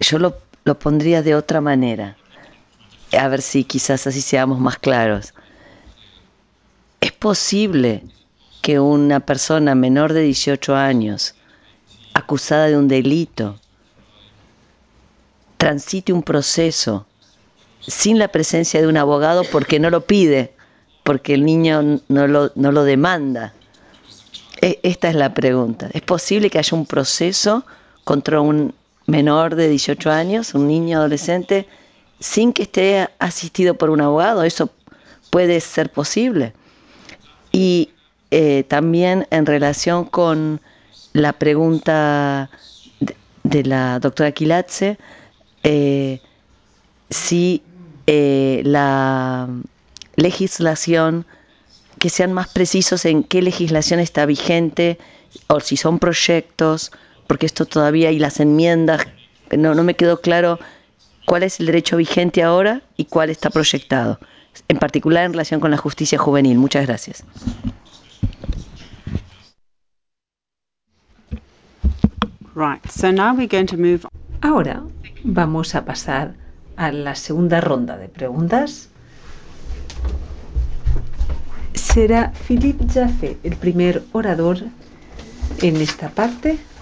yo lo pondría de otra manera, a ver si quizás así seamos más claros. ¿Es posible que una persona menor de 18 años, acusada de un delito, transite un proceso sin la presencia de un abogado porque no lo pide, porque el niño no lo demanda? Esta es la pregunta. ¿Es posible que haya un proceso contra un menor de 18 años, un niño adolescente, sin que esté asistido por un abogado? ¿Eso puede ser posible? Y también en relación con la pregunta de la doctora Quilatze, si la legislación, que sean más precisos en qué legislación está vigente o si son proyectos, porque esto todavía y las enmiendas, no me quedó claro cuál es el derecho vigente ahora y cuál está proyectado, en particular en relación con la justicia juvenil. Muchas gracias. Right, so now we're going to move on. Ahora vamos a pasar a la segunda ronda de preguntas. Será Philippe Jaffé el primer orador en esta parte.